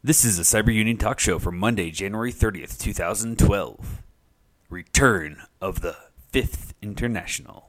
This is a Cyber Union talk show for Monday, January 30th, 2012. Return of the Fifth International.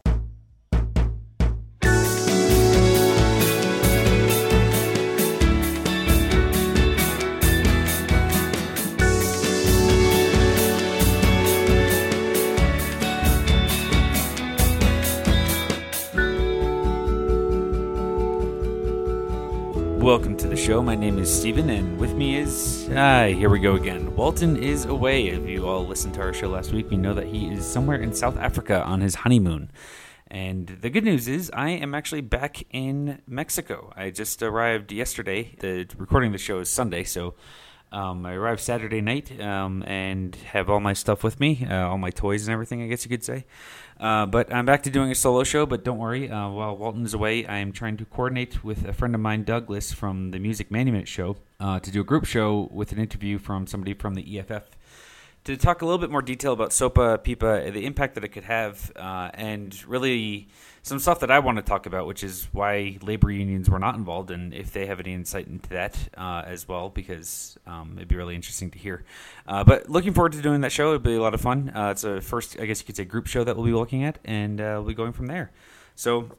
Welcome to the show. My name is Steven, and with me is... here we go again. Walton is away. If you all listened to our show last week, you know that he is somewhere in South Africa on his honeymoon. And the good news is I am actually back in Mexico. I just arrived yesterday. The recording of the show is Sunday, so I arrived Saturday night and have all my stuff with me, all my toys and everything, I guess you could say. But I'm back to doing a solo show, but don't worry. While Walton is away, I am trying to coordinate with a friend of mine, Douglas, from the Music Monument Show, to do a group show with an interview from somebody from the EFF to talk a little bit more detail about SOPA, PIPA, the impact that it could have, and really some stuff that I want to talk about, which is why labor unions were not involved, and if they have any insight into that as well, because it'd be really interesting to hear. But looking forward to doing that show. It'll be a lot of fun. It's a first, I guess you could say, group show that we'll be looking at, and we'll be going from there. So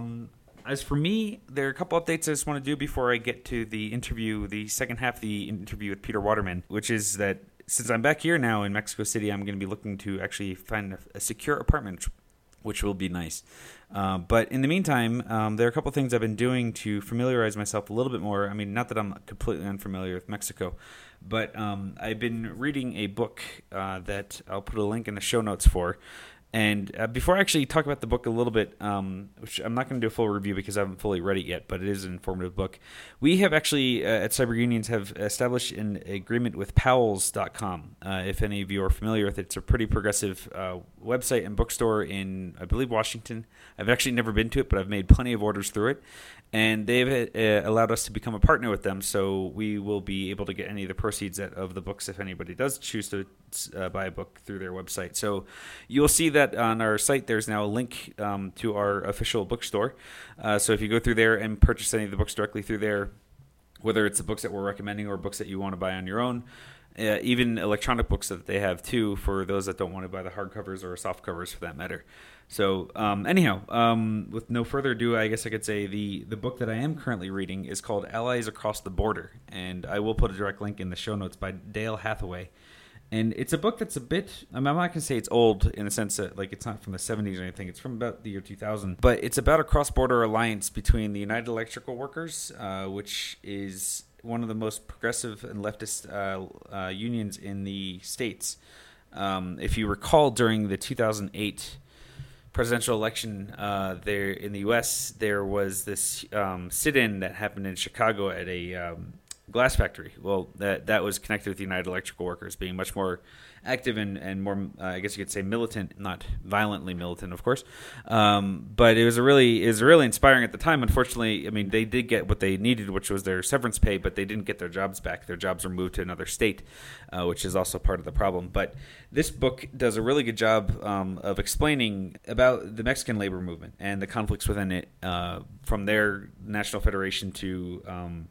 as for me, there are a couple updates I just want to do before I get to the interview, the second half of the interview with Peter Waterman, which is that since I'm back here now in Mexico City, I'm going to be looking to actually find a secure apartment, which will be nice. But in the meantime, there are a couple things I've been doing to familiarize myself a little bit more. I mean, not that I'm completely unfamiliar with Mexico, but I've been reading a book that I'll put a link in the show notes for. And before I actually talk about the book a little bit, which I'm not going to do a full review because I haven't fully read it yet, but it is an informative book. We have actually, at Cyber Unions, have established an agreement with Powells.com. If any of you are familiar with it, it's a pretty progressive website and bookstore in, I believe, Washington. I've actually never been to it, but I've made plenty of orders through it. And they've allowed us to become a partner with them, so we will be able to get any of the proceeds of the books if anybody does choose to buy a book through their website. So you'll see that on our site there's now a link to our official bookstore. So if you go through there and purchase any of the books directly through there, whether it's the books that we're recommending or books that you want to buy on your own, even electronic books that they have too for those that don't want to buy the hardcovers or soft covers for that matter. So with no further ado, I guess I could say the book that I am currently reading is called Allies Across the Border, and I will put a direct link in the show notes by Dale Hathaway. And it's a book that's a bit, I'm not going to say it's old in the sense that like it's not from the 70s or anything. It's from about the year 2000. But it's about a cross-border alliance between the United Electrical Workers, which is one of the most progressive and leftist unions in the States. If you recall, during the 2008 presidential election there in the U.S., there was this sit-in that happened in Chicago at a glass factory. Well, that was connected with the United Electrical Workers being much more active and more, I guess you could say, militant, not violently militant, of course. But it was really inspiring at the time. Unfortunately, I mean, they did get what they needed, which was their severance pay, but they didn't get their jobs back. Their jobs were moved to another state, which is also part of the problem. But this book does a really good job of explaining about the Mexican labor movement and the conflicts within it, from their national federation to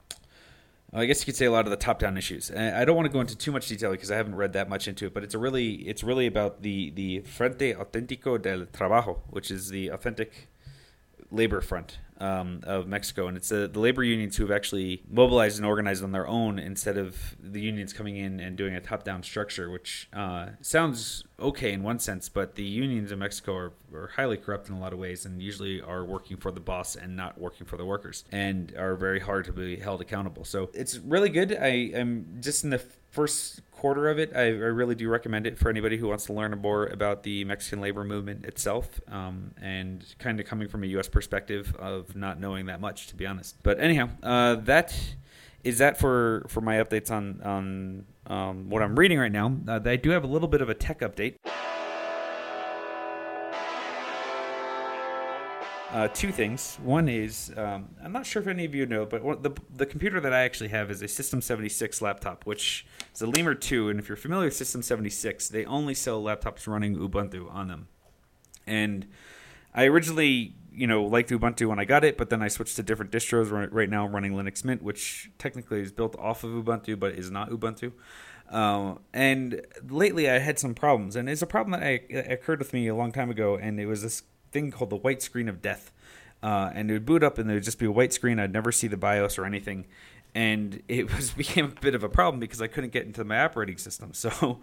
I guess you could say a lot of the top-down issues. I don't want to go into too much detail because I haven't read that much into it, but it's really about the Frente Auténtico del Trabajo, which is the authentic labor front of Mexico, and it's the labor unions who have actually mobilized and organized on their own instead of the unions coming in and doing a top-down structure, which sounds okay in one sense, but the unions in Mexico are highly corrupt in a lot of ways and usually are working for the boss and not working for the workers and are very hard to be held accountable. So it's really good. I'm just in the first quarter of it. I really do recommend it for anybody who wants to learn more about the Mexican labor movement itself, and kind of coming from a U.S. perspective of not knowing that much, to be honest. But anyhow, that is that for my updates on what I'm reading right now. I do have a little bit of a tech update. Two things. One is, I'm not sure if any of you know, but the computer that I actually have is a System 76 laptop, which is a Lemur 2. And if you're familiar with System 76, they only sell laptops running Ubuntu on them. And I originally liked Ubuntu when I got it, but then I switched to different distros. Right now I'm running Linux Mint, which technically is built off of Ubuntu, but is not Ubuntu. And lately I had some problems, and it's a problem that occurred with me a long time ago, and it was this thing called the white screen of death. And it would boot up, and there would just be a white screen. I'd never see the BIOS or anything. And it became a bit of a problem because I couldn't get into my operating system. So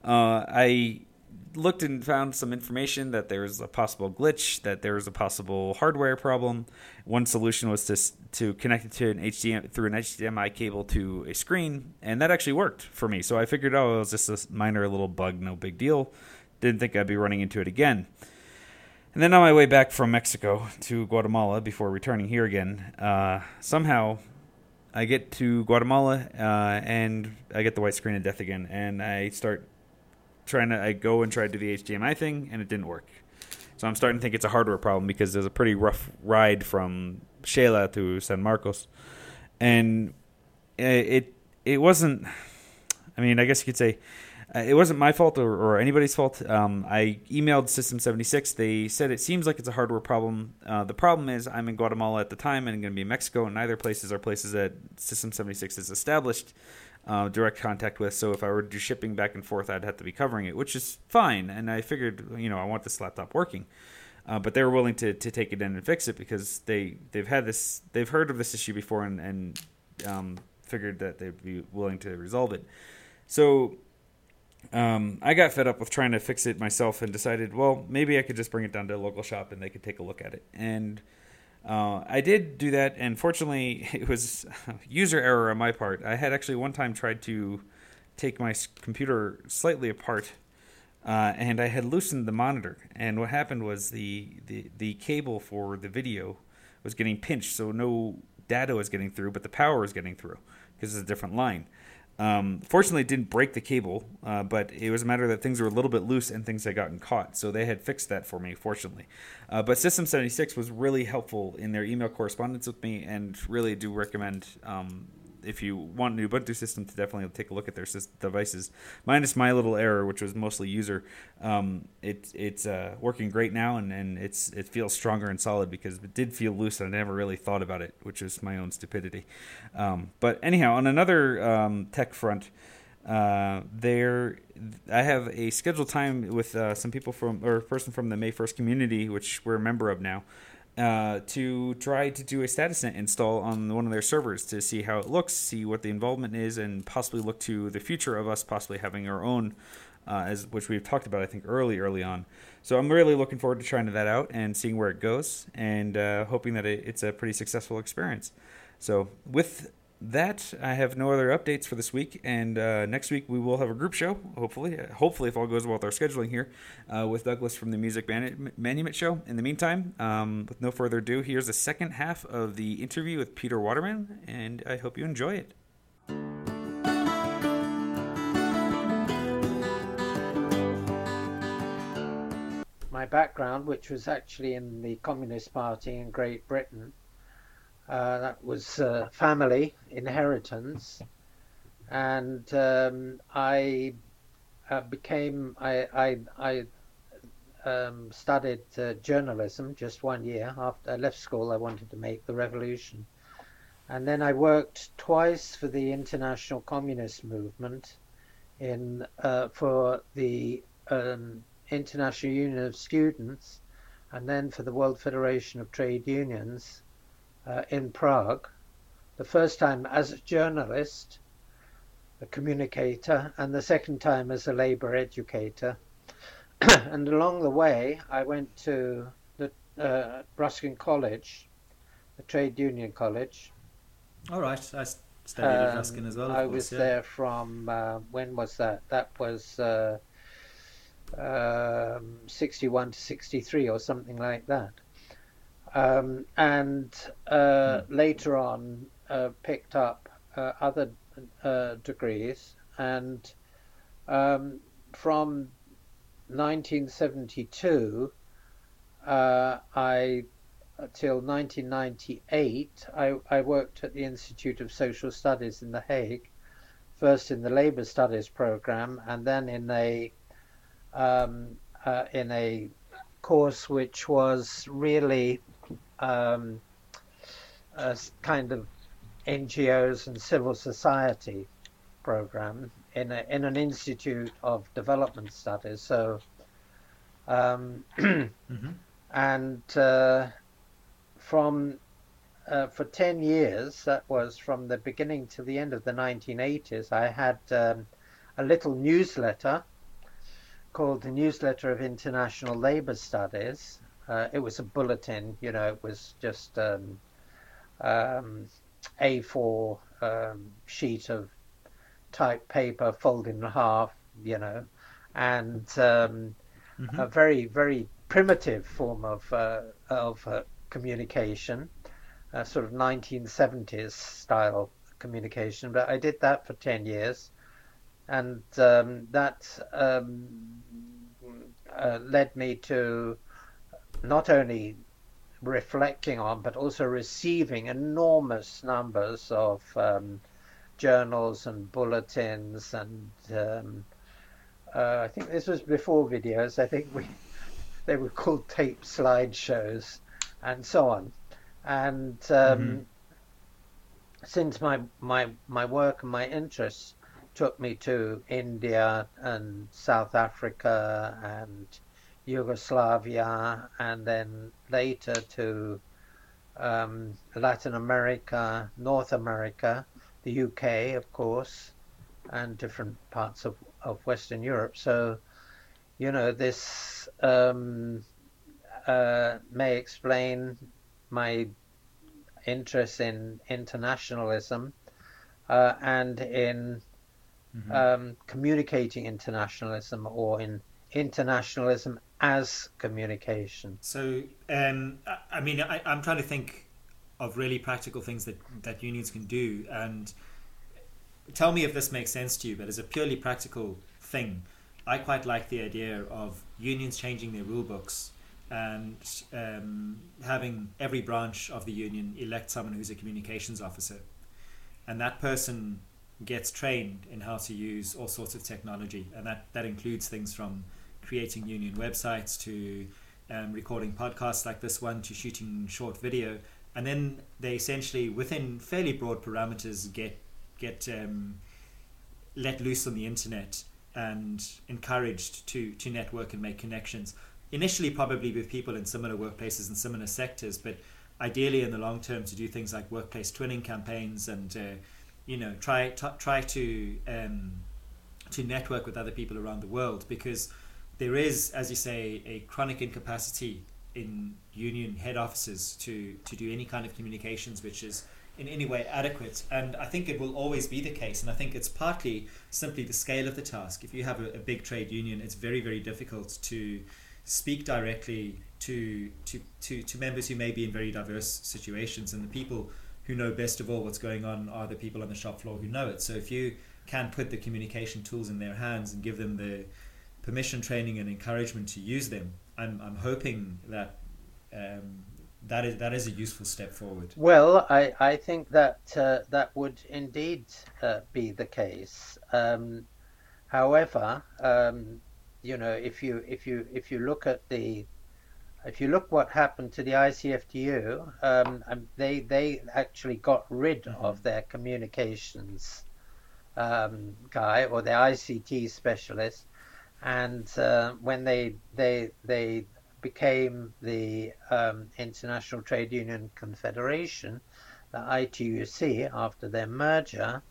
I looked and found some information that there was a possible glitch, that there was a possible hardware problem. One solution was to connect it to through an HDMI cable to a screen, and that actually worked for me. So I figured, it was just a minor little bug, no big deal. Didn't think I'd be running into it again. And then on my way back from Mexico to Guatemala before returning here again, somehow I get to Guatemala and I get the white screen of death again, and I start I go and try to do the HDMI thing, and it didn't work. So I'm starting to think it's a hardware problem because there's a pretty rough ride from Xela to San Marcos, and it wasn't. I mean, I guess you could say it wasn't my fault or anybody's fault. I emailed System 76. They said it seems like it's a hardware problem. The problem is I'm in Guatemala at the time and I'm going to be in Mexico, and neither places are places that System 76 has established direct contact with. So if I were to do shipping back and forth, I'd have to be covering it, which is fine. And I figured, I want this laptop working. But they were willing to take it in and fix it because they've heard of this issue before and figured that they'd be willing to resolve it. So I got fed up with trying to fix it myself and decided, well, maybe I could just bring it down to a local shop and they could take a look at it. And I did do that, and fortunately, it was user error on my part. I had actually one time tried to take my computer slightly apart, and I had loosened the monitor. And what happened was the cable for the video was getting pinched, so no data was getting through, but the power was getting through because it's a different line. Fortunately, it didn't break the cable, but it was a matter that things were a little bit loose and things had gotten caught. So they had fixed that for me, fortunately. But System 76 was really helpful in their email correspondence with me, and really do recommend, if you want an Ubuntu system, to definitely take a look at their devices. Minus my little error, which was mostly user, it's working great now, and it feels stronger and solid because it did feel loose and I never really thought about it, which is my own stupidity. But anyhow, on another tech front, I have a scheduled time with some people a person from the May 1st community, which we're a member of now, to try to do a StatusNet install on one of their servers to see how it looks, see what the involvement is, and possibly look to the future of us possibly having our own, which we've talked about, I think, early on. So I'm really looking forward to trying that out and seeing where it goes, and hoping that it's a pretty successful experience. So with that, I have no other updates for this week, and next week we will have a group show, hopefully if all goes well with our scheduling here, with Douglas from the Music Manument Show. In the meantime, with no further ado, here's the second half of the interview with Peter Waterman, and I hope you enjoy it. My background, which was actually in the Communist Party in Great Britain, that was family inheritance, and I studied journalism just 1 year after I left school. I wanted to make the revolution, and then I worked twice for the International Communist Movement for the International Union of Students, and then for the World Federation of Trade Unions in Prague, the first time as a journalist, a communicator, and the second time as a labor educator. And along the way, I went to the Ruskin College, the trade union college. All right, I studied at Ruskin as well. I was there from, when was that? That was 61 to 63 or something like that. And later on picked up other degrees, and from 1972 till 1998 I worked at the Institute of Social Studies in The Hague, first in the Labour Studies program, and then in a course which was really um, kind of NGOs and civil society program in an Institute of Development Studies. So, Hmm. and from for 10 years, that was from the beginning to the end of the 1980s, I had a little newsletter called the Newsletter of International Labour Studies. It was a bulletin, it was just um, A4 sheet of type paper folded in half, and Hmm. a very, very primitive form of communication, sort of 1970s style communication. But I did that for 10 years, and that led me to not only reflecting on, but also receiving enormous numbers of journals and bulletins, and I think this was before videos. I think they were called tape slideshows, and so on. And Hmm. since my work and my interests took me to India and South Africa and Yugoslavia, and then later to Latin America, North America, the UK, of course, and different parts of Western Europe. So, this may explain my interest in internationalism and in Hmm. communicating internationalism, or in internationalism as communication. So, I mean, I'm trying to think of really practical things that unions can do, and tell me if this makes sense to you. But as a purely practical thing, I quite like the idea of unions changing their rule books and having every branch of the union elect someone who's a communications officer, and that person gets trained in how to use all sorts of technology, and that includes things from creating union websites to recording podcasts like this one to shooting short video, and then they essentially, within fairly broad parameters, get let loose on the internet and encouraged to network and make connections. Initially, probably with people in similar workplaces and similar sectors, but ideally in the long term to do things like workplace twinning campaigns and try to network with other people around the world, because there is, as you say, a chronic incapacity in union head offices to do any kind of communications which is in any way adequate. And I think it will always be the case. And I think it's partly simply the scale of the task. If you have a big trade union, it's very, very difficult to speak directly to members who may be in very diverse situations. And the people who know best of all what's going on are the people on the shop floor who know it. So if you can put the communication tools in their hands and give them the permission, training, and encouragement to use them, I'm hoping that that is a useful step forward. Well, I think that that would indeed be the case. However, if you look at what happened to the ICFTU, they actually got rid Mm-hmm. of their communications guy, or their ICT specialist, and when they became the International Trade Union Confederation, the ITUC, after their merger,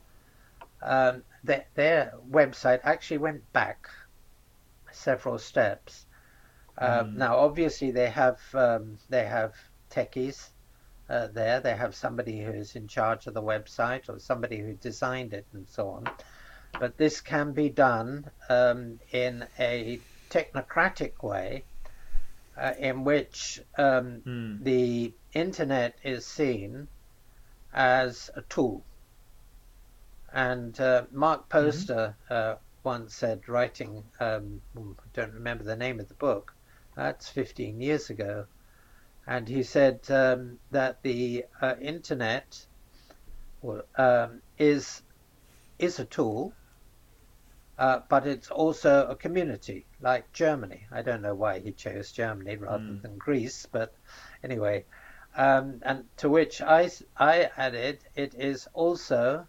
their website actually went back several steps. Mm. Now, obviously, they have techies there. They have somebody who's in charge of the website, or somebody who designed it, and so on. But this can be done in a technocratic way, in which Mm. the internet is seen as a tool. And Mark Mm-hmm. Poster once said, writing, I don't remember the name of the book, that's 15 years ago, and he said that the internet, well, is a tool, but it's also a community, like Germany. I don't know why he chose Germany rather Mm. than Greece, but anyway. And to which I added, it is also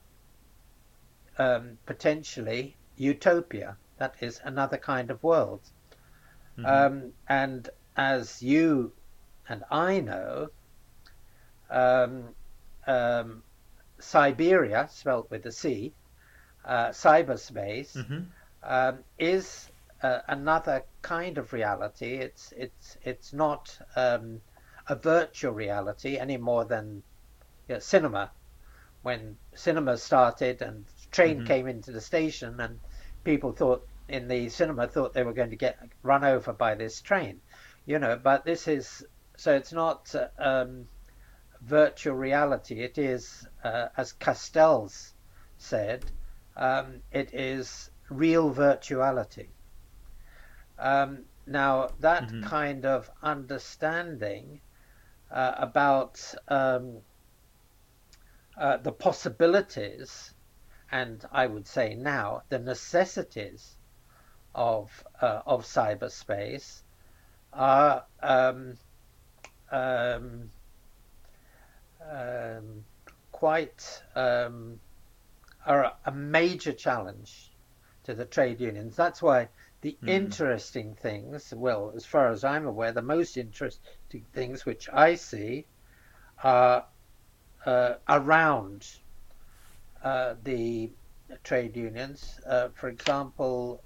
potentially utopia. That is another kind of world. And as you and I know, um, um, Siberia, spelt with a C, cyberspace, is another kind of reality. It's not a virtual reality any more than cinema. When cinema started and train came into the station, and people thought in the cinema thought they were going to get run over by this train, But this is so it's not virtual reality. It is, as Castells said, it is real virtuality. Now, that kind of understanding about the possibilities, and I would say now the necessities of cyberspace are quite are a major challenge to the trade unions. That's why the interesting things, well, as far as I'm aware, the most interesting things which I see are around the trade unions. For example,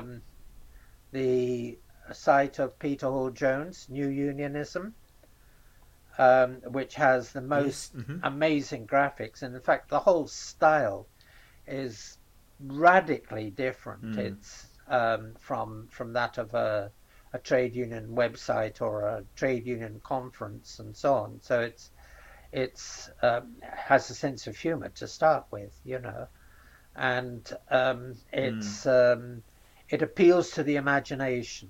the site of Peter Hall Jones, New Unionism, which has the most amazing graphics. And in fact, the whole style is radically different. It's from that of a trade union website or a trade union conference and so on. So it's has a sense of humor to start with, and it appeals to the imagination.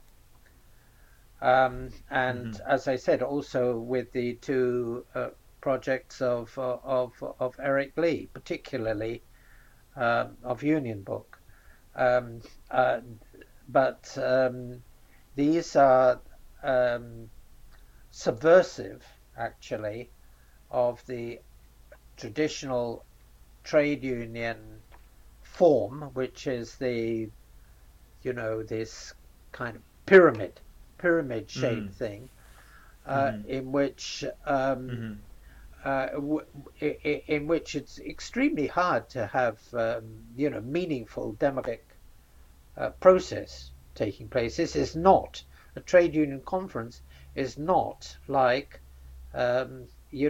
And as I said, also with the two projects of Eric Lee, particularly of Union Book, but these are subversive, actually, of the traditional trade union form, which is the this kind of pyramid shaped thing, in which in which it's extremely hard to have meaningful democratic process taking place. This is not a trade union conference. Is not like an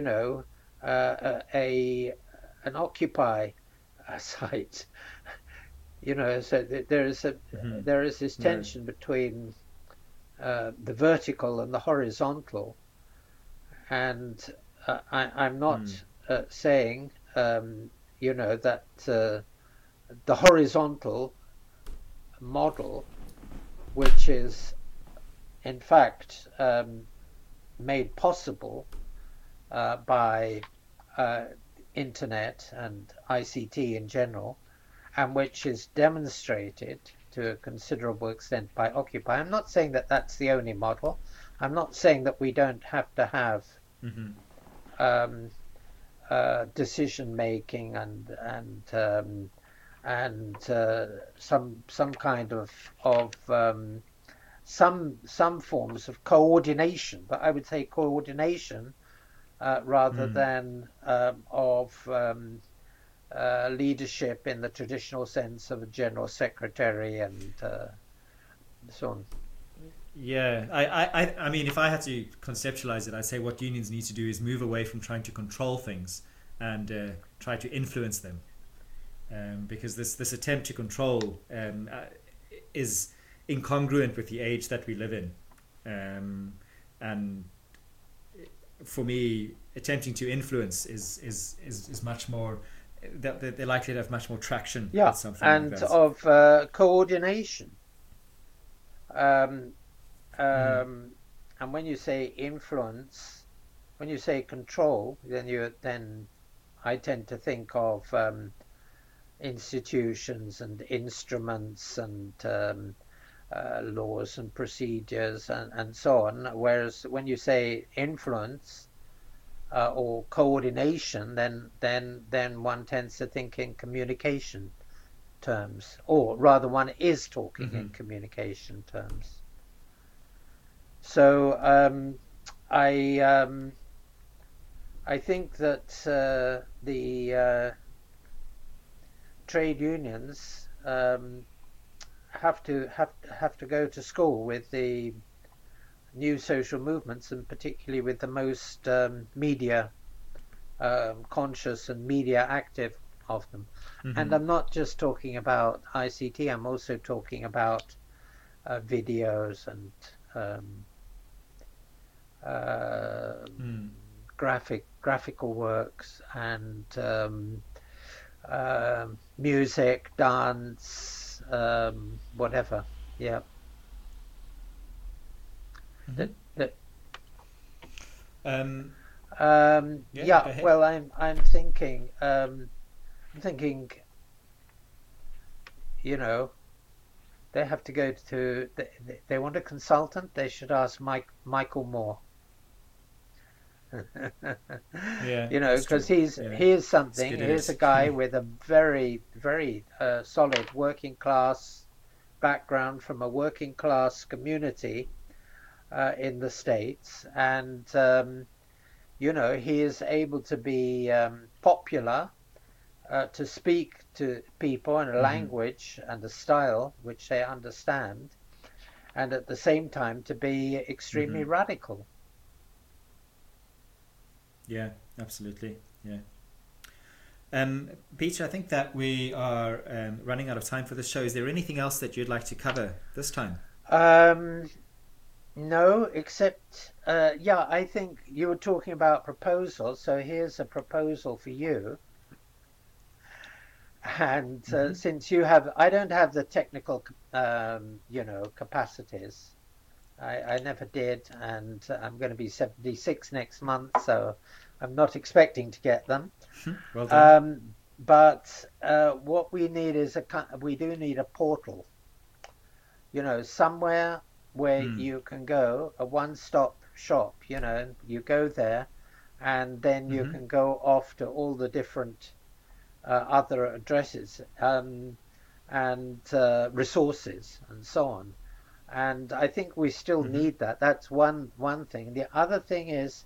Occupy site. So there is this tension between the vertical and the horizontal, and I'm not saying that the horizontal model, which is in fact made possible by internet and ICT in general, and which is demonstrated to a considerable extent by Occupy. I'm not saying that that's the only model. I'm not saying that we don't have to have decision making and some kind of some forms of coordination, but I would say coordination rather than of leadership in the traditional sense of a general secretary and so on. Yeah, I mean, if I had to conceptualize it, I'd say what unions need to do is move away from trying to control things and try to influence them, because this attempt to control is incongruent with the age that we live in, and for me, attempting to influence is much more. They're likely to have much more traction. Yeah, with something and like that. of coordination. And when you say influence, when you say control, then I tend to think of institutions and instruments and laws and procedures and so on. Whereas when you say influence, or coordination, then one tends to think in communication terms, or rather, one is talking in communication terms. So I think that the trade unions have to go to school with the new social movements, and particularly with the most media conscious and media active of them. And I'm not just talking about ICT, I'm also talking about videos and graphical works and music, dance, whatever. Yeah. Yeah. Well, I'm thinking, you know, they have to go to. They want a consultant. They should ask Michael Moore. Yeah, You know, because he's something. He's a guy with a very, very solid working class background from a working class community in the States, and you know, he is able to be popular, to speak to people in a language and a style which they understand, and at the same time to be extremely radical. Yeah, absolutely. Yeah. Peter, I think that we are running out of time for the show. Is there anything else that you'd like to cover this time? No, except, I think you were talking about proposals. So here's a proposal for you. And since you have, I don't have the technical, capacities. I never did, and I'm going to be 76 next month, so I'm not expecting to get them. Well done. But what we need is we do need a portal. You know, somewhere where you can go, a one-stop shop. You know, you go there, and then you can go off to all the different other addresses and resources and so on. And I think we still need that. That's one thing. The other thing is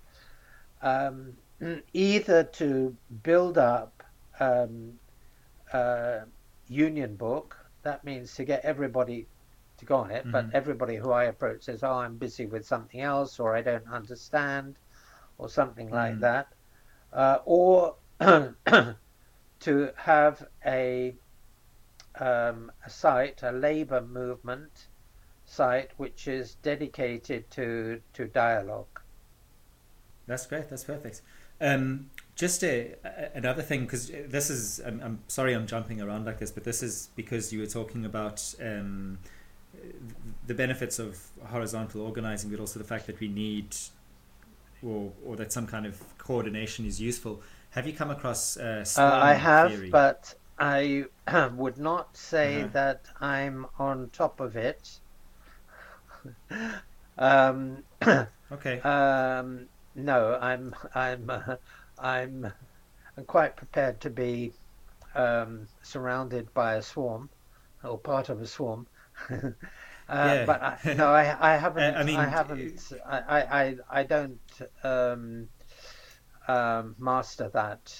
either to build up union book. That means to get everybody to go on it. But everybody who I approach says, "Oh, I'm busy with something else," or "I don't understand," or something like that. Or to have a site, a labor movement site, which is dedicated to dialogue. That's great. That's perfect. Just another thing, because this is, I'm sorry I'm jumping around like this, but this is because you were talking about the benefits of horizontal organizing, but also the fact that we need, or that some kind of coordination is useful. Have you come across SWAM I have, theory? but I would not say that I'm on top of it. Okay. No, I'm quite prepared to be surrounded by a swarm, or part of a swarm. But I haven't. I don't master that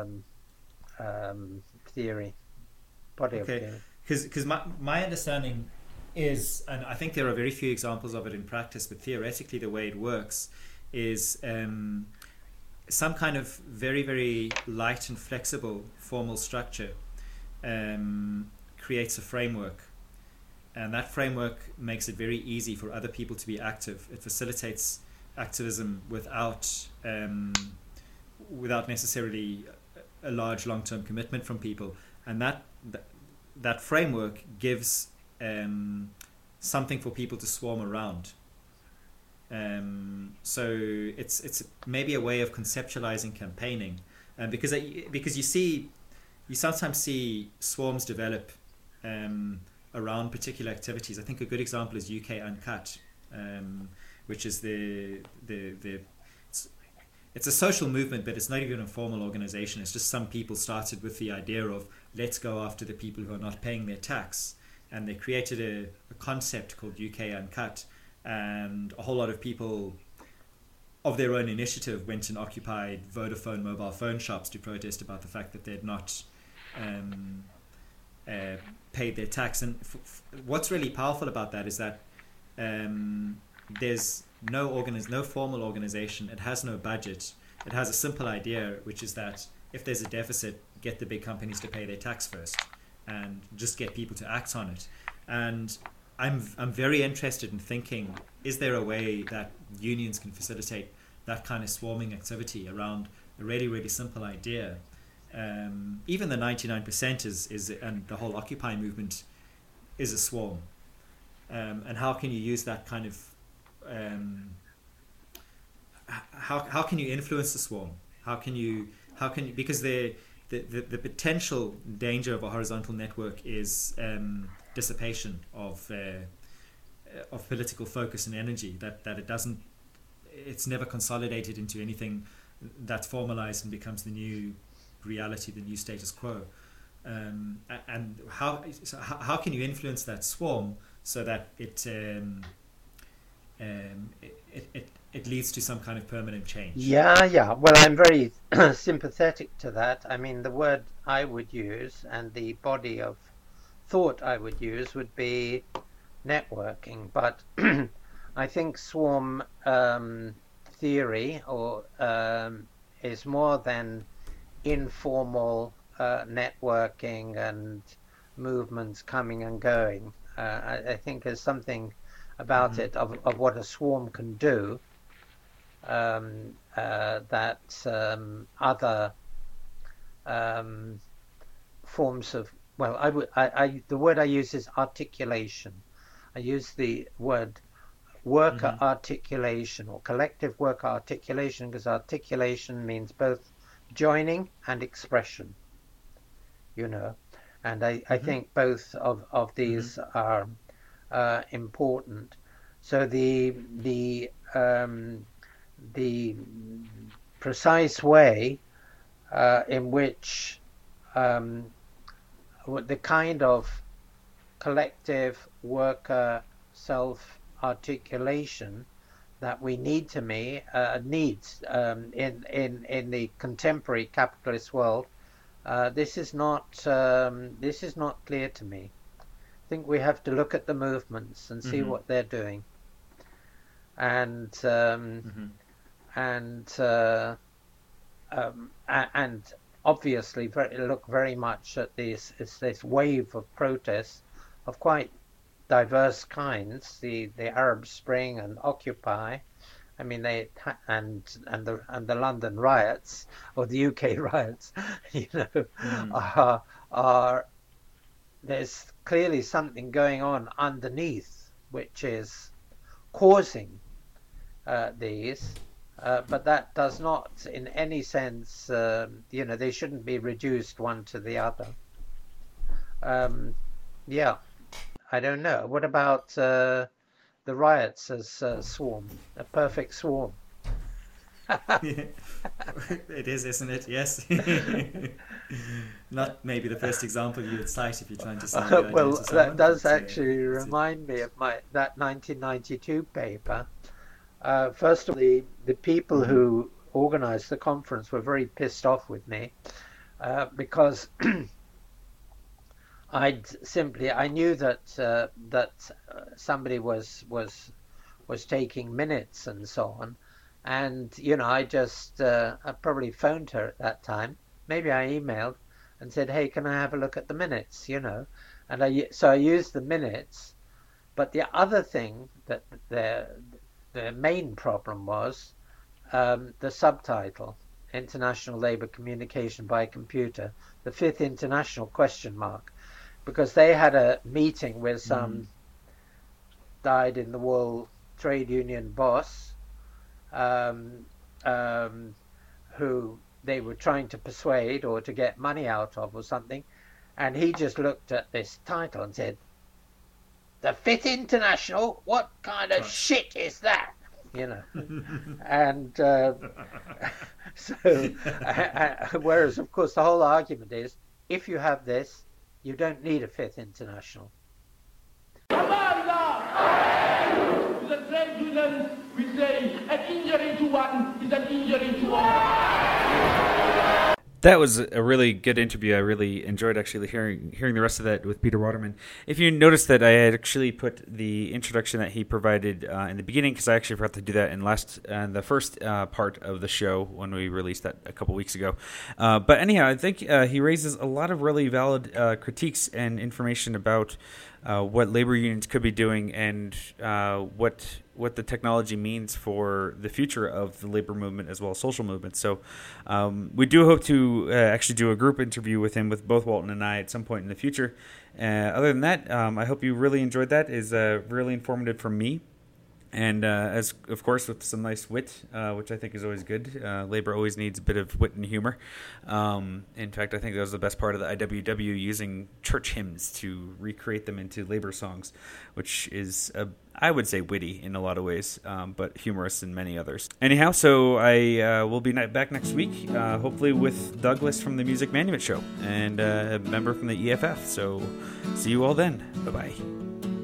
theory, body of theory. Because my understanding is, and I think there are very few examples of it in practice, but theoretically the way it works is some kind of very, very light and flexible formal structure creates a framework, and that framework makes it very easy for other people to be active. It facilitates activism without necessarily a large long-term commitment from people, and that framework gives something for people to swarm around. So it's maybe a way of conceptualizing campaigning, because you sometimes see swarms develop around particular activities. I think a good example is UK Uncut, which is it's a social movement, but it's not even a formal organization. It's just some people started with the idea of let's go after the people who are not paying their tax, and they created a concept called UK Uncut, and a whole lot of people of their own initiative went and occupied Vodafone mobile phone shops to protest about the fact that they had not paid their tax. And what's really powerful about that is that there's no formal organization. It has no budget. It has a simple idea, which is that if there's a deficit, get the big companies to pay their tax first, and just get people to act on it. And I'm very interested in thinking, is there a way that unions can facilitate that kind of swarming activity around a really, really simple idea? Even the 99% is and the whole Occupy movement is a swarm. And how can you use that kind of how can you influence the swarm? How can you because the potential danger of a horizontal network is dissipation of political focus and energy, that it's never consolidated into anything that's formalized and becomes the new reality, the new status quo. And how can you influence that swarm so that it leads to some kind of permanent change? Yeah. Well, I'm very sympathetic to that. I mean, the word I would use and the body of thought I would use would be networking. But I think swarm theory is more than informal networking and movements coming and going. I think there's something about it of what a swarm can do that other forms of, well, the word I use is articulation. I use the word worker articulation or collective worker articulation, because articulation means both joining and expression, and I think both of these are important. So the precise way in which the kind of collective worker self-articulation that we need needs in the contemporary capitalist world, this is not clear to me. I think we have to look at the movements and see what they're doing, and obviously look very much at this wave of protests of quite diverse kinds, the Arab Spring and Occupy. I mean, and the London riots or the UK riots, are there's clearly something going on underneath which is causing these, but that does not in any sense, they shouldn't be reduced one to the other. I don't know. What about the riots as a swarm, a perfect swarm? It is, isn't it? Yes. Not maybe the first example you would cite if you're trying to say. Well, that does actually remind me of that 1992 paper. First of all, the people who organised the conference were very pissed off with me because I knew that somebody was taking minutes and so on, and I just I probably phoned her at that time. Maybe I emailed and said, "Hey, can I have a look at the minutes?" And I used the minutes, but the other thing that the main problem was the subtitle: International Labour Communication by Computer, the Fifth International ? Because they had a meeting with some dyed in the wool trade union boss who they were trying to persuade or to get money out of or something, and he just looked at this title and said, "The Fifth International? What kind of shit is that?" you know. And whereas, of course, the whole argument is, if you have this, you don't need a fifth international. The trade unions, we say, an injury to one is an injury to all. That was a really good interview. I really enjoyed actually hearing the rest of that with Peter Waterman. If you noticed that I had actually put the introduction that he provided in the beginning, because I actually forgot to do that in the first part of the show when we released that a couple weeks ago. But anyhow, I think he raises a lot of really valid critiques and information about what labor unions could be doing and what the technology means for the future of the labor movement as well as social movement. So we do hope to actually do a group interview with him, with both Walton and I, at some point in the future. Other than that, I hope you really enjoyed that. It's really informative for me. And as of course, with some nice wit, which I think is always good. Labor always needs a bit of wit and humor. In fact, I think that was the best part of the IWW, using church hymns to recreate them into labor songs, which is, I would say, witty in a lot of ways, but humorous in many others. Anyhow, so I will be back next week, hopefully with Douglas from the Music Manument Show and a member from the EFF. So see you all then. Bye-bye.